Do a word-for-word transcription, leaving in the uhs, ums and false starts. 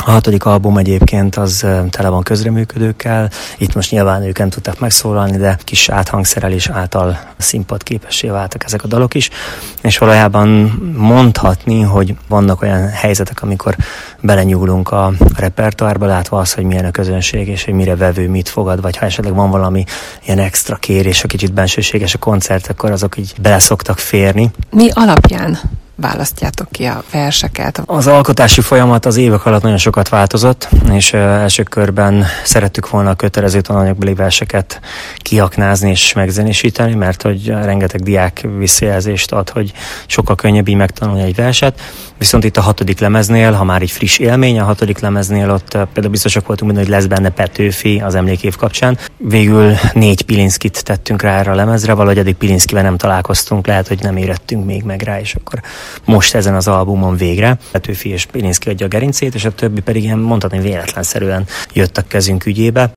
A hatodik album egyébként az tele van közreműködőkkel, itt most nyilván ők nem tudtak megszólalni, de kis áthangszerelés által színpadképessé váltak ezek a dalok is, és valójában mondhatni, hogy vannak olyan helyzetek, amikor belenyúlunk a repertoárba, látva azt, hogy milyen a közönség, és hogy mire vevő mit fogad, vagy ha esetleg van valami ilyen extra kérés, a kicsit bensőséges a koncert, akkor azok így bele szoktak férni. Mi alapján választjátok ki a verseket? Az alkotási folyamat az évek alatt nagyon sokat változott, és uh, első körben szerettük volna a kötelező tananyagbeli verseket kiaknázni és megzenésíteni, mert hogy rengeteg diák visszajelzést ad, hogy sokkal könnyebb így megtanulni egy verset. Viszont itt a hatodik lemeznél, ha már így friss élmény, a hatodik lemeznél ott uh, például biztosak voltunk benne, hogy lesz benne Petőfi az emlékév kapcsán. Végül négy Pilinszkit tettünk rá erre a lemezre, valahogy eddig Pilinszkivel nem találkoztunk, lehet, hogy nem érettünk még meg rá, és akkor most ezen az albumon végre Petőfi és Pilinszki adja a gerincét, és a többi pedig ilyen mondhatni véletlenszerűen jött a kezünk ügyébe.